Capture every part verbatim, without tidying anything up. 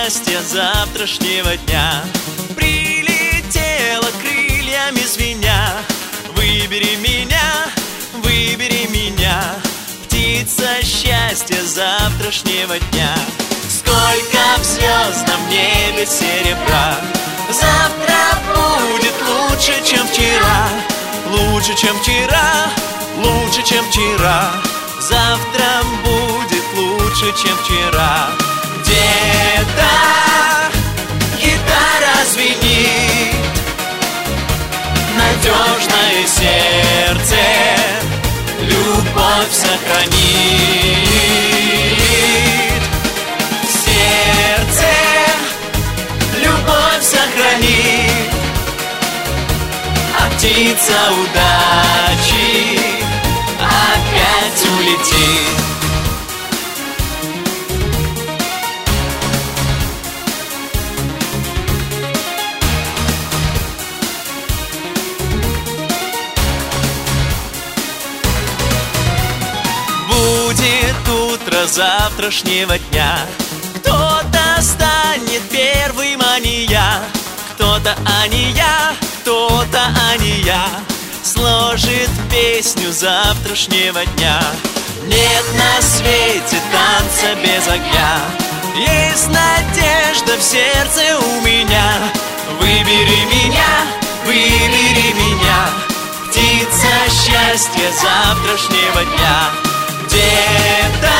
счастья завтрашнего дня. Прилетела крыльями звеня. Выбери меня, выбери меня, птица счастья завтрашнего дня. Сколько в звездном небе серебра, завтра будет лучше, чем вчера. Лучше, чем вчера, лучше, чем вчера. Завтра будет лучше, чем вчера. Где-то гитара звенит, надежное сердце любовь сохранит. Сердце любовь сохранит, а птица удачи опять улетит. Будет утро завтрашнего дня. Кто-то станет первым, а не я. Кто-то, а не я, кто-то, а не я, сложит песню завтрашнего дня. Нет на свете танца без огня, есть надежда в сердце у меня. Выбери меня, выбери меня, птица счастья завтрашнего дня. Где-то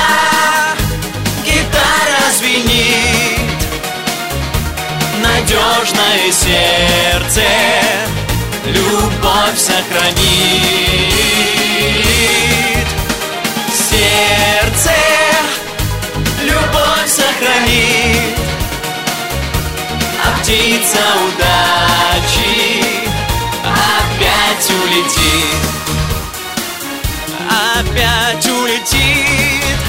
гитара звенит, надежное сердце любовь сохранит. Сердце любовь сохранит, а птица удачи опять улетит. Опять улетит.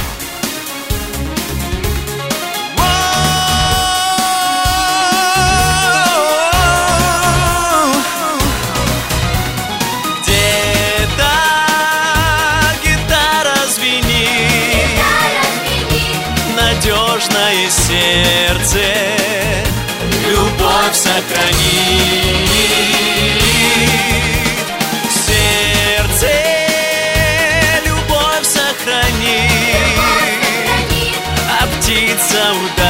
Где-то гитара звенит, надежное сердце любовь сохранит. Сердце любовь сохранит, а птица удачи